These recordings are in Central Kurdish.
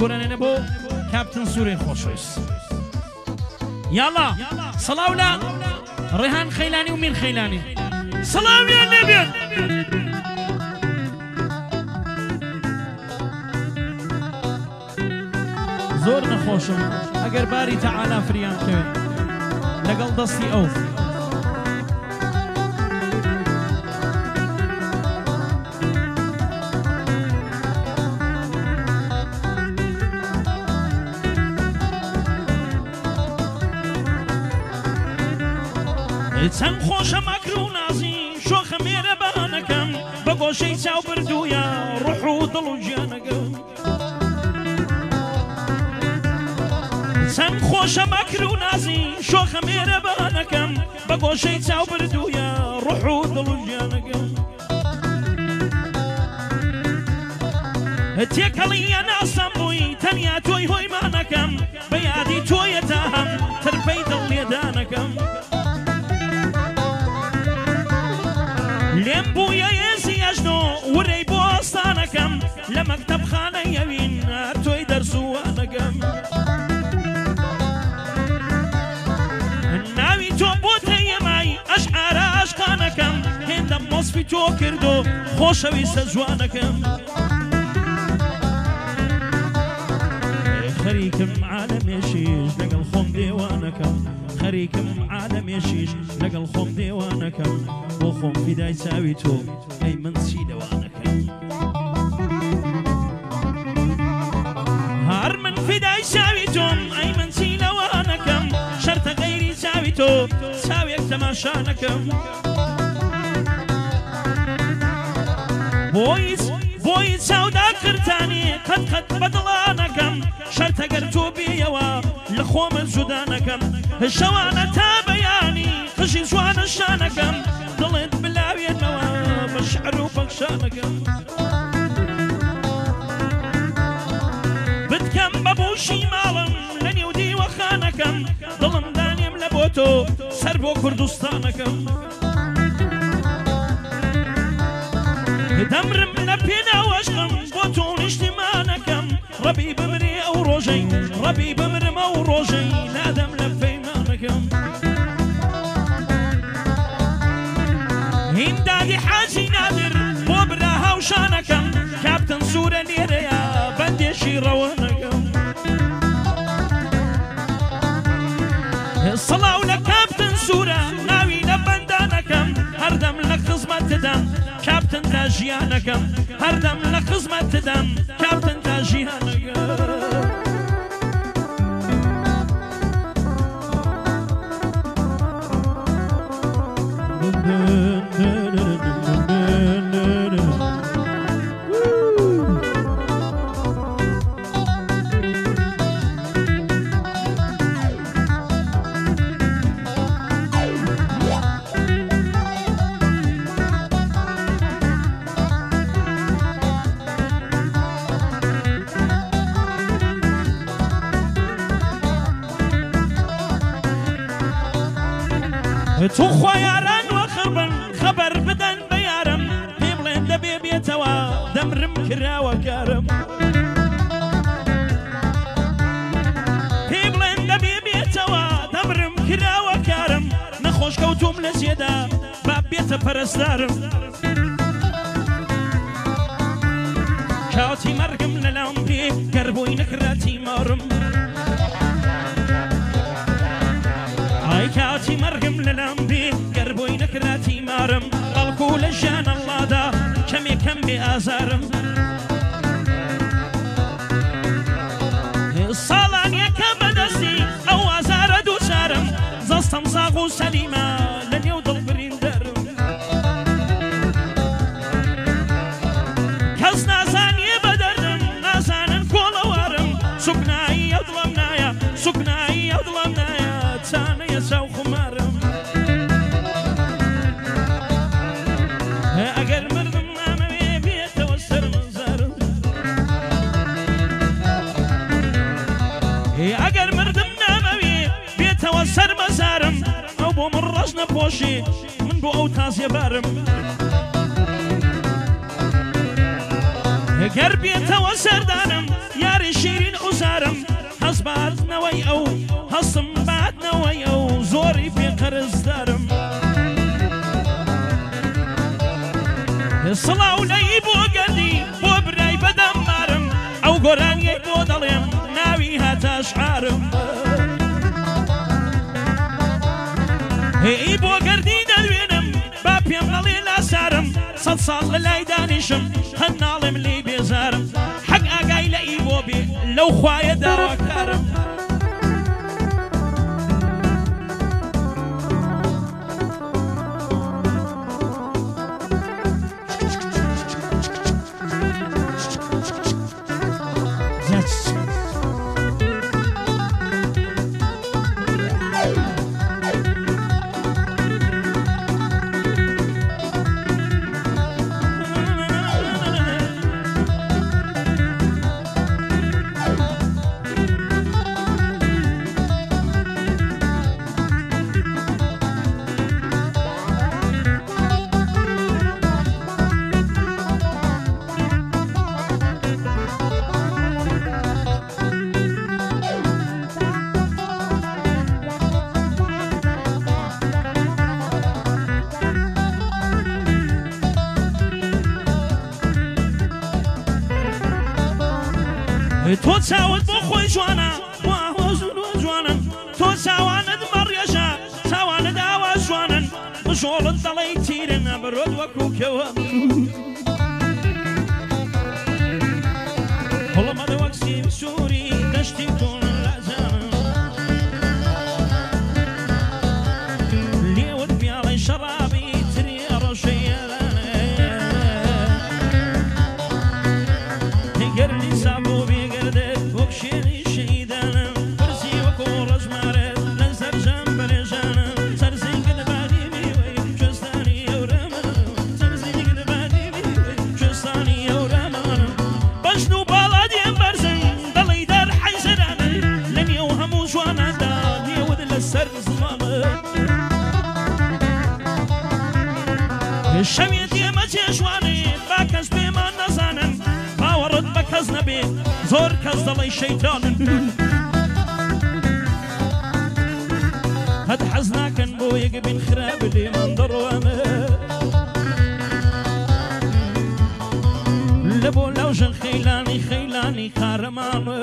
گۆرانێنە بۆ کاپتن سوورەی خۆشەویست. یاڵا سەڵاو لە ڕێهان خەیلانی و میر خەیلانی سەڵاویان لێبێت. زۆر نەخۆشم ئەگەر باری تەعالا فریان کەوێت لەگەڵ دەستی ئەو چەند خۆشە مەکر و نازی شۆخە مێرە بەهانەکەم بە گۆشەی چاو بردوویە ڕوح و دڵ و گیانەکەم. چەند خۆشە مەکر و نازی شۆخە مێرە بەهانەکەم بە گۆشەی چاو بردوویە ڕوح و دڵ و گیانەکەم. تێکەڵیە ناسەم بووی تەنیا تۆی هۆیمانەکەم بە یادی تۆیە تا هەم ترپەی دڵ لێدانەکەم. لێم بوویە هێزی ئەژنۆ ورەی بۆ ئاستانەکەم لە مەکتەبخانەی ئەوین تۆی دەرسووانەکەم. ناوی تۆ بۆتە یەمای ئەشعارە عاشقانەکەم هێندەم وەسفی تۆ کردو خۆشەویستە جوانەکەم. خەریکم عالەمێشیش لەگەڵ خۆم دێوانەکەم خەریکم عالەمێشیش لەگەڵ خۆم دێوانەکەم بۆ خۆم فیدای چاوی تۆ ئەی من چی دەوانەکەم. هەر من فیدای چاوی تۆم ئەی من چی لەوانەکەم شەرتە غەیری چاوی تۆ چاوێک تەماشانەکەم. بۆی چاودا کردانی قەت قەت بەدڵانەکەم شەرتە گەر تۆ بێیەوە لە خۆمە جودانەکەم. شەوانە تا بەیانی قژی جوانە شانەکەم دڵێت بلاوێنەوە بە شعر و بەخشانەکەم. بتکەم بە بۆشی ماڵم لە نێو دیوەخانەکەم دڵم دانێم لە بۆ تۆ سەر بۆ کوردستانەکەم. دەمرم لە پێناوەشقم بۆ تۆ نیشتیمانەکەم ڕەبی بمرێ ئەو ڕۆژەی ڕەبی بمرم ئەو ڕۆژەی نادەم لە پەیمانەکەم. هیندادی حاجی نادر بۆ برا هاوشانەکەم کاپتن سوورە لێرەیە بەندێشی ڕەوانەکەم. سەڵاو لە کاپتن سوورە ناوی لە بەندانەکەم هەردەم لە خزمەتدەم کاپتن تا ژیانەکەم هەردەم لە خزمەتدەم کاپتن تا ژیانەکەم. تو خوایاران وەخڕبن خەبەر بدەن بە یارم پێ بڵێن دەبێ بێتەوە دەمرم کراوە کارم. پێ بڵێن دەبێ بێتەوە دەمرم کراوە کارم نەخۆش کەوتوم لە جێدا با بێتە پەرستارم. کاتی مەرگم لەلاوم پێ گەر بۆی نەکراتی مارم. کاتی مەرگم لەلام بێ گەر بۆی نەکراتی مارم بەڵکو لە ژیان ئەڵڵادا کەمێکەم بێ ئازارم. ساڵان یەکە بەدەستی ئەو ئازارە دووچارم زەستەم زاغ و سەلیمە لە نێو دڵ بریندەرم. کەس نازانیە بە دەردم نازانن کۆڵەوارم سوکنایی ئەو دڵم نایە سوکنایی ئەو دڵم نایە چانەیە چاو خمارم. ئەگەر مردم نامەوێ بێتەوە سەرمەزارم ئەگەر مردم نامەوێ بێتەوە سەرمەزارم ئەو بۆ من ڕەش نەپۆشی من بۆ ئەو تازیە بارم. گەر بێتەوە سەردانم یاری شیرین عزارم هەز باتنەوەی ئەو هەستم باتنەوەی ئەو زۆری پێ قەرز دارم سڵاو لەی بۆ گەردی بۆ برای بەدەمبارم ئەو گۆرانیەی بۆ دەڵێم ناوی هاتە شعارم هی بۆ گەردی دەلوێنم با پێم نەڵێ لاسارم سەد ساڵ لە لای دانیشم هەن ناڵێم لێی بێزارم حەق ئاگای لە ئی بۆ بێ لەو خوایە داواکارم تۆ چاوت بۆ خۆی جوانە واهۆزن و جوانن تۆ چاوانت مەڕێژە چاوانت ئاوا جوانن بژۆڵت دەڵێی تیرن ئەبرۆت وەکو کەوە هەڵەمەدە وەک سیم سووری دەشتی تۆن لازانن لێوت پیاڵەی شەڕابی تری ڕەشەیەرانە تێگەرنی سابۆ شێری شەیدانم پرسی وەکۆ ڕەژمارێت لە سەرجەم بەرێژانم سەرزینگ لە بادی میوەی کوێستانی ئەورەمانم سەرزینگ لە بادی میوەی کوێستانی ئەورەمانم بەشن و باڵا دێم بەرزن دەڵی دەر حەیزەرانە لە نێو هەموو جواناندا نێوت لەسەر زڵامە شەوێ دێمە جێژوانێ با کەس پێمان نەزانن باوەڕت بە کەس نەبێ زۆر کەس دەڵی شەیتانن هەد حەز ناکەن بۆ یەک بین خراپ لێمان دەڕوانە لە بۆ لەوژن خەیلانی خەیلانی قارەمانە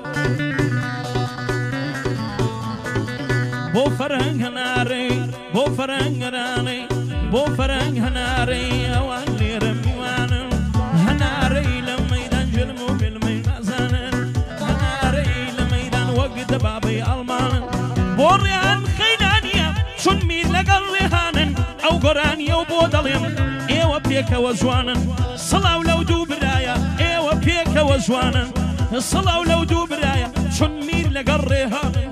بۆ فەرهەنگ هەنارەی بۆ فەرهەنگ هەنارەی بۆ فەرهەنگ هەنارەی ئەوان لێرە میوانن هەنارەی لە مەیدان ژلم و بلمەی نازانن هەنارەی لە مەیدان وەک دەبابەی ئەڵمانن بۆ ڕێیان خەیلانیە چون میر لەگەڵ ڕێهانن ئەو گۆرانیە و بۆ دەڵێم ئێوە پێکەوە جوانن سڵاو لەو دوو برایە ئێوە پێکەوە جوانن سڵاو لەو دوو برایە چون میر لەگەڵ ڕێهانن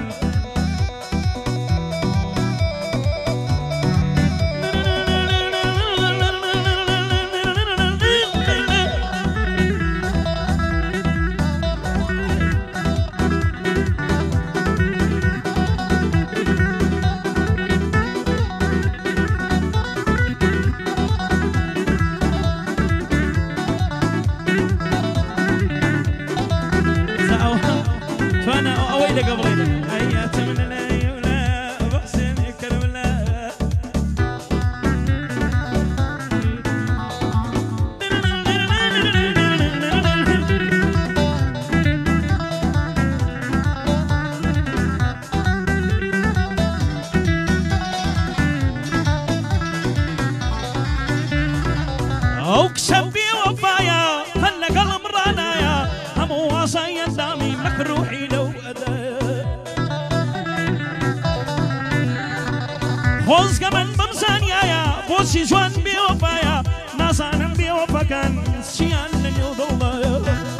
خۆزگە من بمزانیایە بۆچی جوان بێوەفایە نازانم بێوەفەکان چیان لە نێو دڵدایە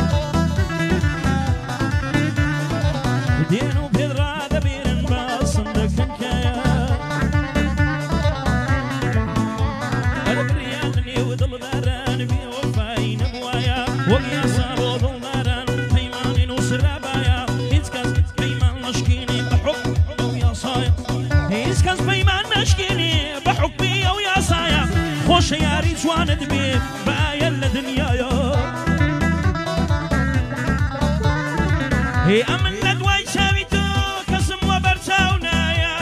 دێن و پێدرا دەبێنن باسم دەکەن کایە هەربریان لە نێو دڵداران بێوەفایی نەبوایە وەک یاسا بۆ دڵداران پەیمانی و سرابایە هیچ کەس پەیمان نەشکێنێ بە حوکم ئەو یاسایە هیچ کەس پەیمان نەشکێنێ بە حوکمی ئەو یاسایە خۆشە یاری جوانت بێت بە ئایەر لە دنیایە هي أمن لدواي شاويتو كسم وبرشاونايا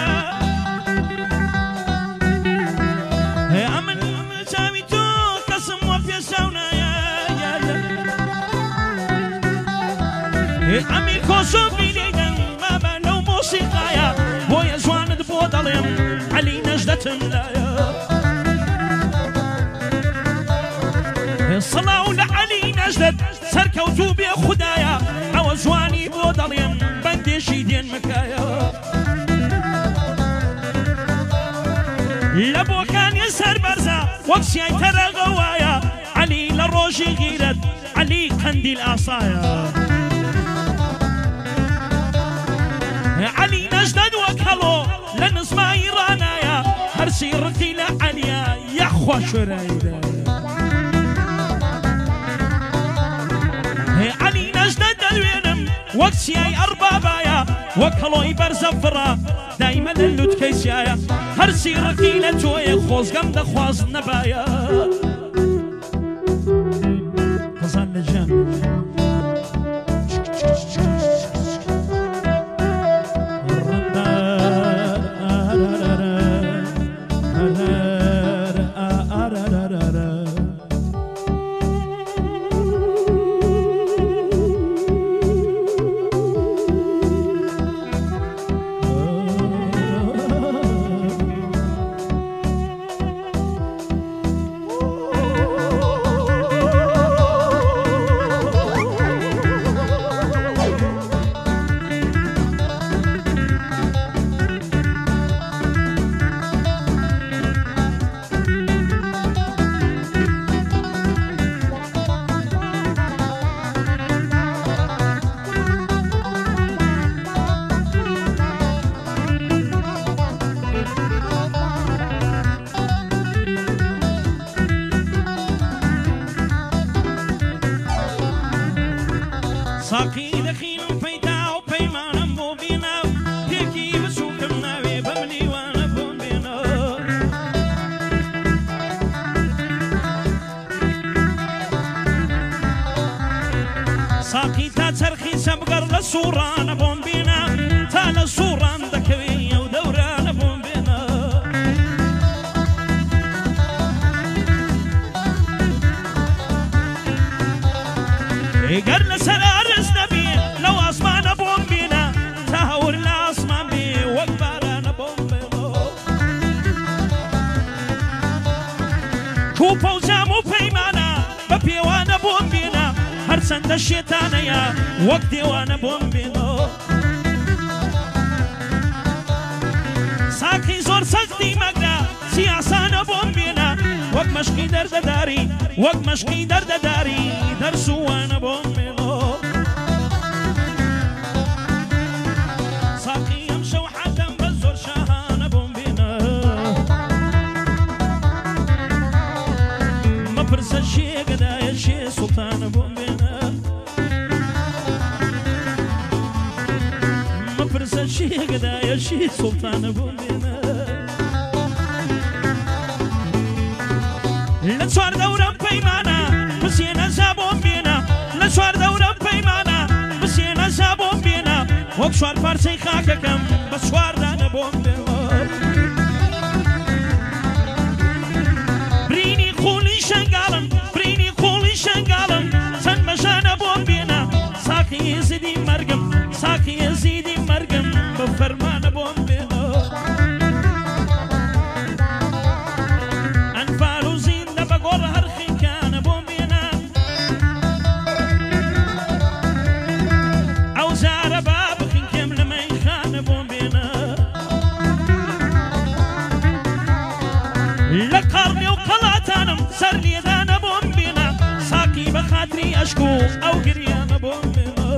هي أمن شاويتو كسم وبيشاونايا هي أمي كوشو بيديدن ما بنو موسيقايا بويا جواند بوداليم علي نجدة ملايا صلاة لعلي نجدة سركوتو بي خدايا او جواني بوداليم بندشي دين مكايا لبو كان يسهر برزا وكسي ترى غوايا علي لروجي غيرت علي قنديل عصايا علي نجدد وكلو لنسمع ايرانايا هرسي رتي لعليا يا خوا شرايدا علي نجدد الوينم وكسي اي اربابايا وكلو برزفرا دايما اللوت كيسيايا هرسي رتي لتوي خوز قم دخواز نبايا تظل الجنة ساقي دخيل فيتا وبيمان مو بينا تيكي بسوكم ناوي بمني وانا بون بينا ساقي تا ترخي سبقر للصوران بون بينا تا للصوران دكوية ودوران بون بينا قرن سلام لو أسمان بوم بينا تهور لأسمان بي وقباران بوم بينا كوبا وزامو بيمانا ببيوانا بوم بينا هرسند الشيطانيا وقدي وانا بوم بينا ساقي زور سقدي مقدا سياسانا بوم بينا وق مشقي درد داري وق مشقي درد داري درسو وانا بوم بينا الشيء قدا الشيء سلطان بومبينا مفرس الشيء قدا الشيء سلطان بومبينا لتسوار دورا بيمانا بسينا زابون بينا لتسوار دورا بيمانا بسينا زابون بينا وكسوار فارسي خاككم بسوار دانا بومبينا بريني خولي شنقالم شنقالم سن مشانا بوم بينا ساقي يزيدي مرقم ساقي يزيدي مرقم بفرمان بوم بينا انفال وزين دبقور هرخي كان بوم بينا او زار باب خنكم لما يخان بوم بينا لقرني وقلاتانم سرني دانا بوم بينا ساقي بخاطري اشكو او قريانة بوم بينا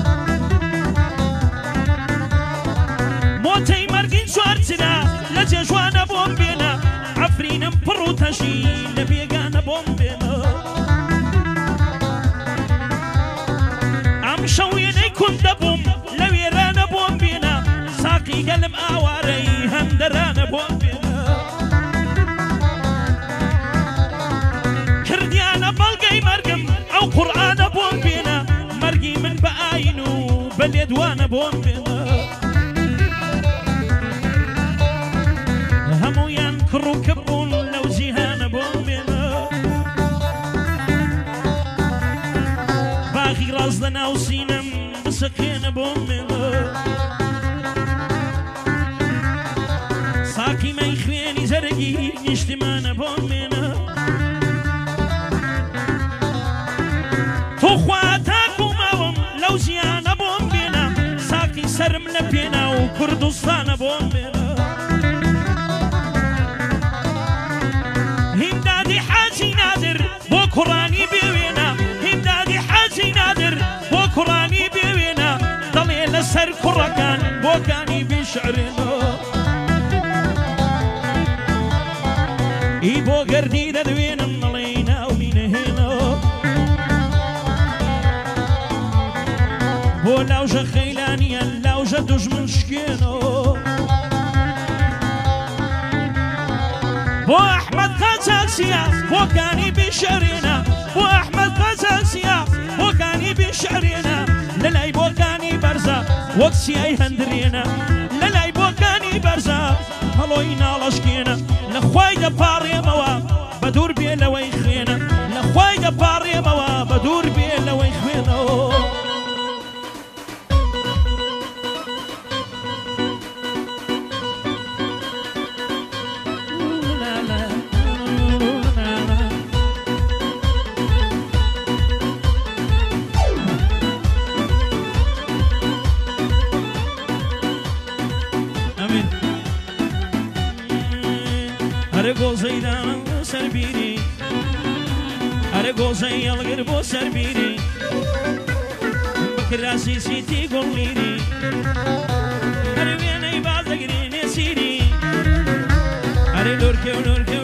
موتي مرقين شوارتنا لجيشوانا بوم بينا عفرين مبرو تشي لبيقانا بوم بينا ام شوين يكون دبوم لو يرانا بوم بينا ساقي قلب اواري هم درانا بوم بينا كرديانا بلقي مرقم او قرآن بوم بينا مرقي من بآينو بەلێ دوانە بۆم بێنە هەموویان کڕ و کەبوون لەو جیهانە بۆم بێنە باغی ڕاست لە ناو سینەم بسەقێنە بۆم بێنە ساکی مەی خوێنی زەرگی نیشتمانە بۆم بێنە تۆ خوا تاکو ماوەم لەو ژیانە بۆم بێنە ساکی سرم لە پێنا و کوردستانە بۆم بێنە هیمدادی حاجی نادر بۆ کوڕانی بێوێنە هیمدادی حاجی نادر بۆ کوڕانی بێوێنە دەڵێ لەسەر کوڕەکان بۆکانی بیشعرێنە ئی بۆ گەردی دەدوێنم نەڵێ ناومی نەهێنە بۆ لاوژە خەیلانیان لاوژە دوژمن شکێنە بۆ ئەحمەد قاچاقچیە بۆکانی بیشعرێنە بۆ ئەحمەد قاچاقچیە بۆکانی بیشعرێنە لەلای بۆکانی بەرزە وەک چیای هەندرێنە لەلای بۆکانی بەرزە هەڵۆی ناڵەشکێنە لە خوای دەپاڕێمەوە بە دوور بێ لەوەی خوێنە لە خوای دەپاڕێمەوە بە دوور بێ لەوەی خوێنەوە هەرە گۆزەیدان سەربیری هەرە گۆزەی هەڵگر بۆ سەربیری بکراسی سیتی گوڵلیری هەرە وێنەی بازەگرێنێ سیری هەرە لۆرکێ و لۆرکێ